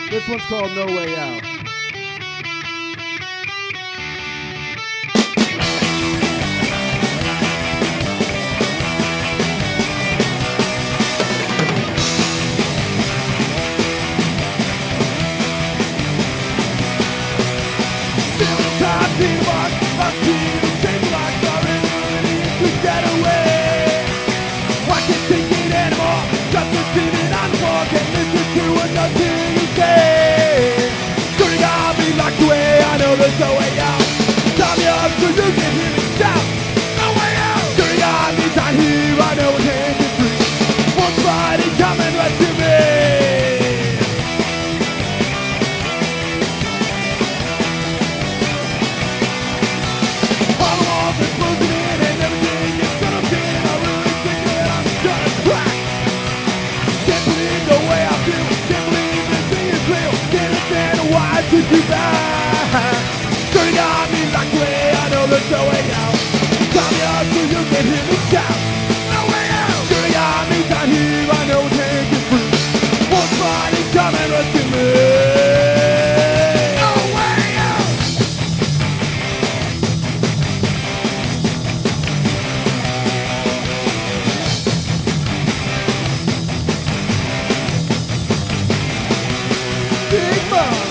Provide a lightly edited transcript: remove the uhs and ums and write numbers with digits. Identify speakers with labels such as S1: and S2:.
S1: This one's called No Way Out.
S2: There's no way out. Time you up so you can hear me shout. No way out. During our needs out here, I know we can't get free. One Friday, come and rescue me. All the walls are closing in and everything is settled in. I really think that I'm gonna crack. Can't believe the way I feel. Can't believe this thing is real. Can't understand why I took you back. Turning on me like way, I know there's no way out. Time me up so you can hear me shout. No way out. Turning on me down here, I know we can't get free. One body come and rescue me. No way out. Big Mom.